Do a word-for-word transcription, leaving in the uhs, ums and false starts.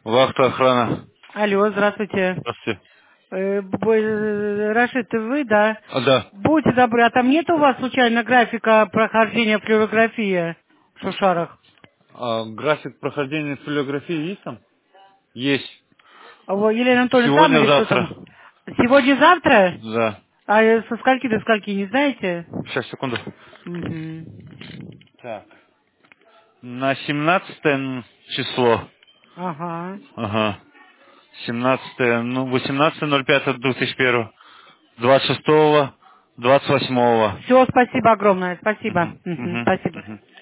Вахта, охрана. Алло, здравствуйте. Здравствуйте. Э, б- э, Рашид, вы, да? А, да. Будьте добры, а там нет у вас случайно графика прохождения флюорографии в Шушарах? А, график прохождения флюорографии есть там? Есть. А во- Елена Анатольевна там или кто там? Сегодня-завтра. Сегодня-завтра? Да. А э, со скольки до скольки, не знаете? Сейчас, секунду. Мгм. Так. На семнадцатое число. Ага. Ага. семнадцатое, ну, восемнадцатое ноль пятое две тысячи первого. двадцать шестого, двадцать восьмого. Все, спасибо огромное, спасибо. Угу. Мгм, Угу. спасибо. Угу.